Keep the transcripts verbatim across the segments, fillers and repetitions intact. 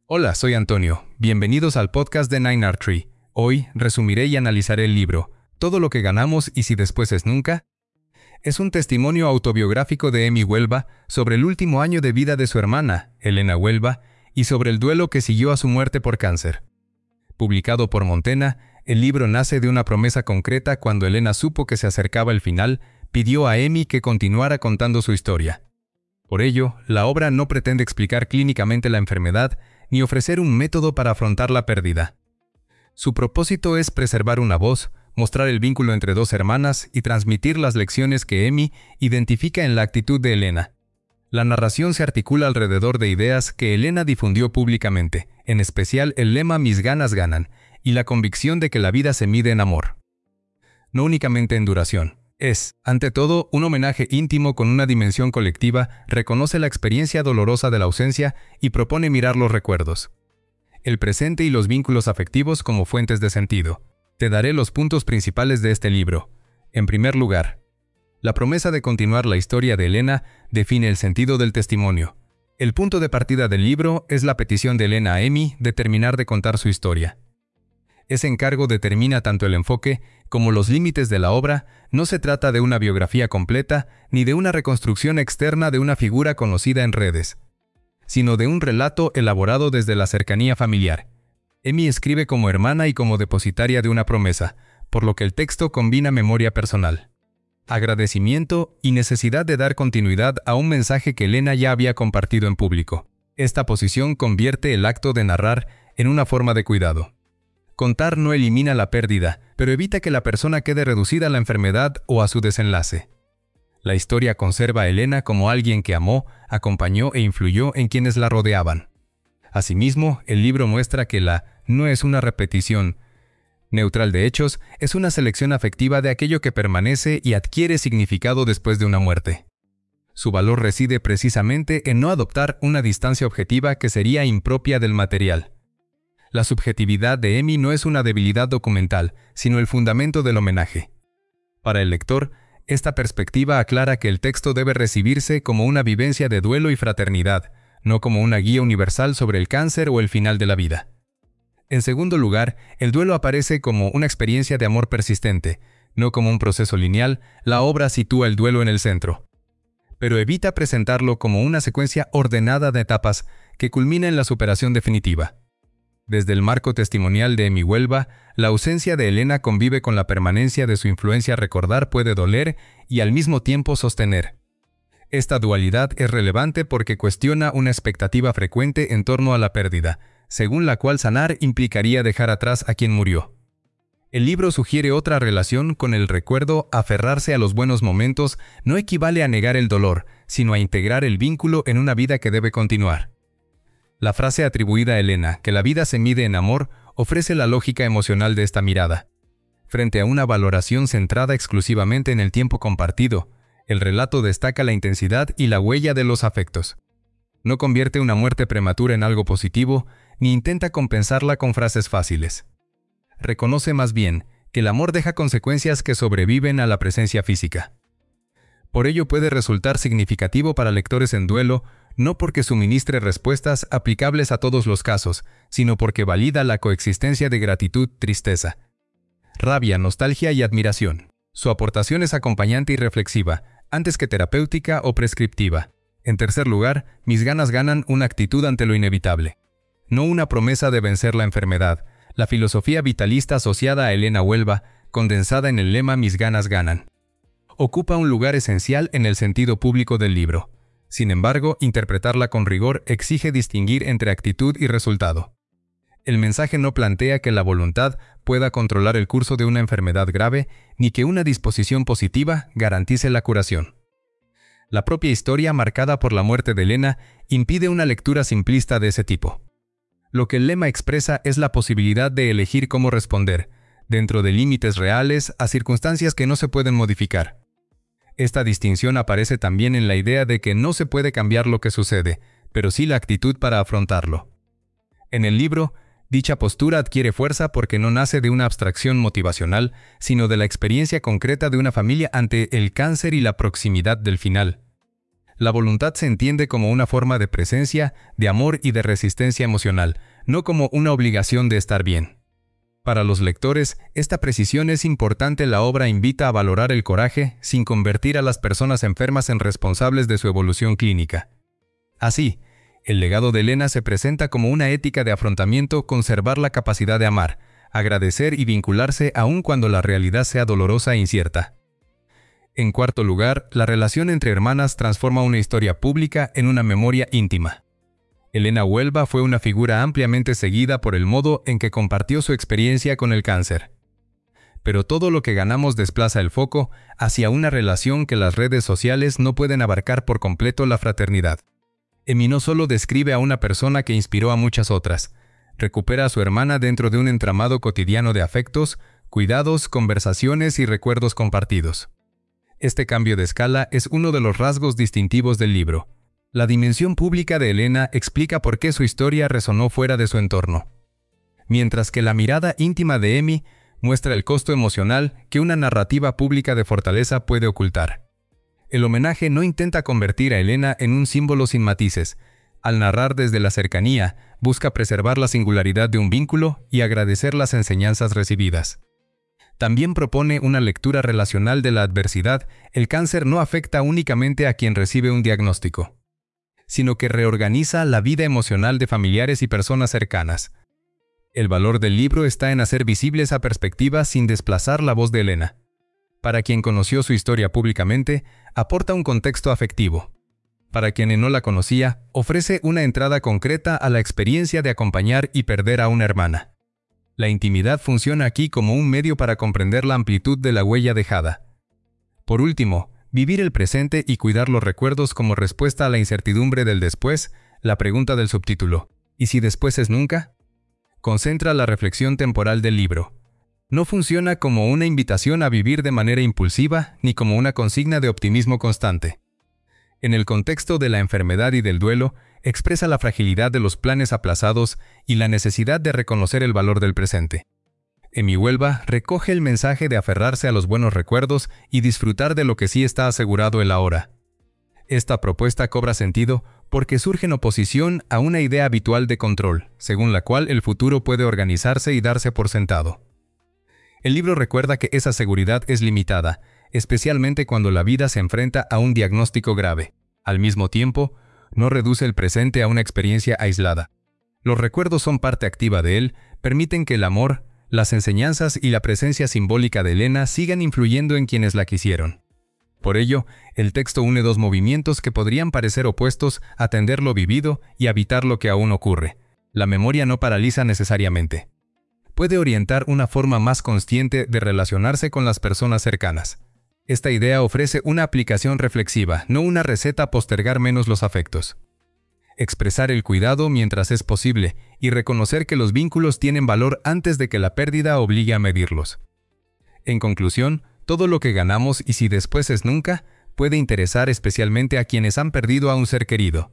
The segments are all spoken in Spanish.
Hola, soy Antonio. Bienvenidos al podcast de Nine Art Tree. Hoy resumiré y analizaré el libro Todo lo que ganamos y si después es nunca. Es un testimonio autobiográfico de Emi Huelva sobre el último año de vida de su hermana, Elena Huelva, y sobre el duelo que siguió a su muerte por cáncer. Publicado por Montena, el libro nace de una promesa concreta cuando Elena supo que se acercaba el final, pidió a Emi que continuara contando su historia. Por ello, la obra no pretende explicar clínicamente la enfermedad ni ofrecer un método para afrontar la pérdida. Su propósito es preservar una voz, mostrar el vínculo entre dos hermanas y transmitir las lecciones que Emi identifica en la actitud de Elena. La narración se articula alrededor de ideas que Elena difundió públicamente, en especial el lema "Mis ganas ganan", y la convicción de que la vida se mide en amor. No únicamente en duración. Es, ante todo, un homenaje íntimo con una dimensión colectiva, reconoce la experiencia dolorosa de la ausencia y propone mirar los recuerdos, el presente y los vínculos afectivos como fuentes de sentido. Te daré los puntos principales de este libro. En primer lugar, la promesa de continuar la historia de Elena define el sentido del testimonio. El punto de partida del libro es la petición de Elena a Emi de terminar de contar su historia. Ese encargo determina tanto el enfoque como los límites de la obra. No se trata de una biografía completa ni de una reconstrucción externa de una figura conocida en redes, sino de un relato elaborado desde la cercanía familiar. Emi escribe como hermana y como depositaria de una promesa, por lo que el texto combina memoria personal, agradecimiento y necesidad de dar continuidad a un mensaje que Elena ya había compartido en público. Esta posición convierte el acto de narrar en una forma de cuidado. Contar no elimina la pérdida, pero evita que la persona quede reducida a la enfermedad o a su desenlace. La historia conserva a Elena como alguien que amó, acompañó e influyó en quienes la rodeaban. Asimismo, el libro muestra que la no es una repetición neutral de hechos, es una selección afectiva de aquello que permanece y adquiere significado después de una muerte. Su valor reside precisamente en no adoptar una distancia objetiva que sería impropia del material. La subjetividad de Emi no es una debilidad documental, sino el fundamento del homenaje. Para el lector, esta perspectiva aclara que el texto debe recibirse como una vivencia de duelo y fraternidad, no como una guía universal sobre el cáncer o el final de la vida. En segundo lugar, el duelo aparece como una experiencia de amor persistente, no como un proceso lineal. La obra sitúa el duelo en el centro, pero evita presentarlo como una secuencia ordenada de etapas que culmina en la superación definitiva. Desde el marco testimonial de Emi Huelva, la ausencia de Elena convive con la permanencia de su influencia. Recordar puede doler y al mismo tiempo sostener. Esta dualidad es relevante porque cuestiona una expectativa frecuente en torno a la pérdida, según la cual sanar implicaría dejar atrás a quien murió. El libro sugiere otra relación con el recuerdo. Aferrarse a los buenos momentos no equivale a negar el dolor, sino a integrar el vínculo en una vida que debe continuar. La frase atribuida a Elena, que la vida se mide en amor, ofrece la lógica emocional de esta mirada. Frente a una valoración centrada exclusivamente en el tiempo compartido, el relato destaca la intensidad y la huella de los afectos. No convierte una muerte prematura en algo positivo, ni intenta compensarla con frases fáciles. Reconoce más bien que el amor deja consecuencias que sobreviven a la presencia física. Por ello puede resultar significativo para lectores en duelo, no porque suministre respuestas aplicables a todos los casos, sino porque valida la coexistencia de gratitud, tristeza, rabia, nostalgia y admiración. Su aportación es acompañante y reflexiva, antes que terapéutica o prescriptiva. En tercer lugar, Mis ganas ganan una actitud ante lo inevitable, no una promesa de vencer la enfermedad. La filosofía vitalista asociada a Elena Huelva, condensada en el lema "Mis ganas ganan", ocupa un lugar esencial en el sentido público del libro. Sin embargo, interpretarla con rigor exige distinguir entre actitud y resultado. El mensaje no plantea que la voluntad pueda controlar el curso de una enfermedad grave, ni que una disposición positiva garantice la curación. La propia historia, marcada por la muerte de Elena, impide una lectura simplista de ese tipo. Lo que el lema expresa es la posibilidad de elegir cómo responder, dentro de límites reales, a circunstancias que no se pueden modificar. Esta distinción aparece también en la idea de que no se puede cambiar lo que sucede, pero sí la actitud para afrontarlo. En el libro, dicha postura adquiere fuerza porque no nace de una abstracción motivacional, sino de la experiencia concreta de una familia ante el cáncer y la proximidad del final. La voluntad se entiende como una forma de presencia, de amor y de resistencia emocional, no como una obligación de estar bien. Para los lectores, esta precisión es importante. La obra invita a valorar el coraje sin convertir a las personas enfermas en responsables de su evolución clínica. Así, el legado de Elena se presenta como una ética de afrontamiento, conservar la capacidad de amar, agradecer y vincularse aun cuando la realidad sea dolorosa e incierta. En cuarto lugar, la relación entre hermanas transforma una historia pública en una memoria íntima. Elena Huelva fue una figura ampliamente seguida por el modo en que compartió su experiencia con el cáncer. Pero todo lo que ganamos desplaza el foco hacia una relación que las redes sociales no pueden abarcar por completo: la fraternidad. Emi no solo describe a una persona que inspiró a muchas otras, recupera a su hermana dentro de un entramado cotidiano de afectos, cuidados, conversaciones y recuerdos compartidos. Este cambio de escala es uno de los rasgos distintivos del libro. La dimensión pública de Elena explica por qué su historia resonó fuera de su entorno, mientras que la mirada íntima de Emi muestra el costo emocional que una narrativa pública de fortaleza puede ocultar. El homenaje no intenta convertir a Elena en un símbolo sin matices. Al narrar desde la cercanía, busca preservar la singularidad de un vínculo y agradecer las enseñanzas recibidas. También propone una lectura relacional de la adversidad. El cáncer no afecta únicamente a quien recibe un diagnóstico, sino que reorganiza la vida emocional de familiares y personas cercanas. El valor del libro está en hacer visible esa perspectiva sin desplazar la voz de Elena. Para quien conoció su historia públicamente, aporta un contexto afectivo. Para quien no la conocía, ofrece una entrada concreta a la experiencia de acompañar y perder a una hermana. La intimidad funciona aquí como un medio para comprender la amplitud de la huella dejada. Por último, vivir el presente y cuidar los recuerdos como respuesta a la incertidumbre del después. La pregunta del subtítulo, ¿y si después es nunca?, concentra la reflexión temporal del libro. No funciona como una invitación a vivir de manera impulsiva ni como una consigna de optimismo constante. En el contexto de la enfermedad y del duelo, expresa la fragilidad de los planes aplazados y la necesidad de reconocer el valor del presente. Emi Huelva recoge el mensaje de aferrarse a los buenos recuerdos y disfrutar de lo que sí está asegurado el ahora. Esta propuesta cobra sentido porque surge en oposición a una idea habitual de control, según la cual el futuro puede organizarse y darse por sentado. El libro recuerda que esa seguridad es limitada, especialmente cuando la vida se enfrenta a un diagnóstico grave. Al mismo tiempo, no reduce el presente a una experiencia aislada. Los recuerdos son parte activa de él, permiten que el amor, las enseñanzas y la presencia simbólica de Elena sigan influyendo en quienes la quisieron. Por ello, el texto une dos movimientos que podrían parecer opuestos: atender lo vivido y habitar lo que aún ocurre. La memoria no paraliza necesariamente. Puede orientar una forma más consciente de relacionarse con las personas cercanas. Esta idea ofrece una aplicación reflexiva, no una receta a postergar menos los afectos. Expresar el cuidado mientras es posible y reconocer que los vínculos tienen valor antes de que la pérdida obligue a medirlos. En conclusión, todo lo que ganamos, y si después es nunca, puede interesar especialmente a quienes han perdido a un ser querido,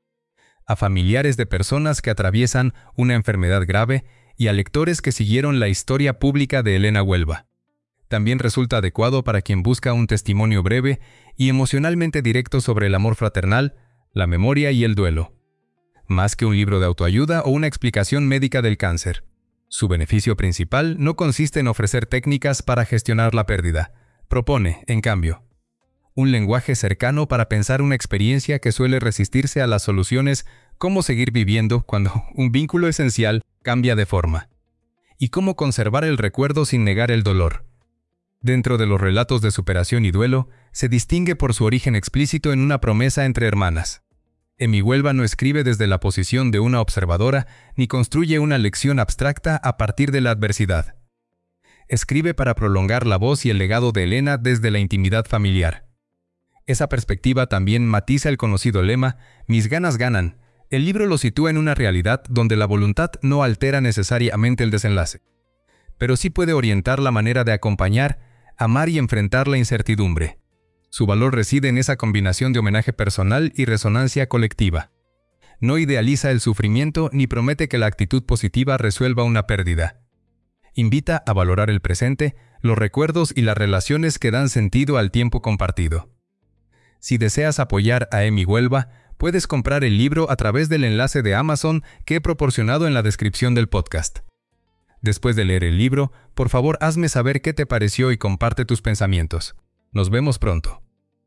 a familiares de personas que atraviesan una enfermedad grave y a lectores que siguieron la historia pública de Elena Huelva. También resulta adecuado para quien busca un testimonio breve y emocionalmente directo sobre el amor fraternal, la memoria y el duelo, más que un libro de autoayuda o una explicación médica del cáncer. Su beneficio principal no consiste en ofrecer técnicas para gestionar la pérdida. Propone, en cambio, un lenguaje cercano para pensar una experiencia que suele resistirse a las soluciones: cómo seguir viviendo cuando un vínculo esencial cambia de forma, y cómo conservar el recuerdo sin negar el dolor. Dentro de los relatos de superación y duelo, se distingue por su origen explícito en una promesa entre hermanas. Emi Huelva no escribe desde la posición de una observadora ni construye una lección abstracta a partir de la adversidad. Escribe para prolongar la voz y el legado de Elena desde la intimidad familiar. Esa perspectiva también matiza el conocido lema «Mis ganas ganan». El libro lo sitúa en una realidad donde la voluntad no altera necesariamente el desenlace, pero sí puede orientar la manera de acompañar, amar y enfrentar la incertidumbre. Su valor reside en esa combinación de homenaje personal y resonancia colectiva. No idealiza el sufrimiento ni promete que la actitud positiva resuelva una pérdida. Invita a valorar el presente, los recuerdos y las relaciones que dan sentido al tiempo compartido. Si deseas apoyar a Emi Huelva, puedes comprar el libro a través del enlace de Amazon que he proporcionado en la descripción del podcast. Después de leer el libro, por favor hazme saber qué te pareció y comparte tus pensamientos. Nos vemos pronto.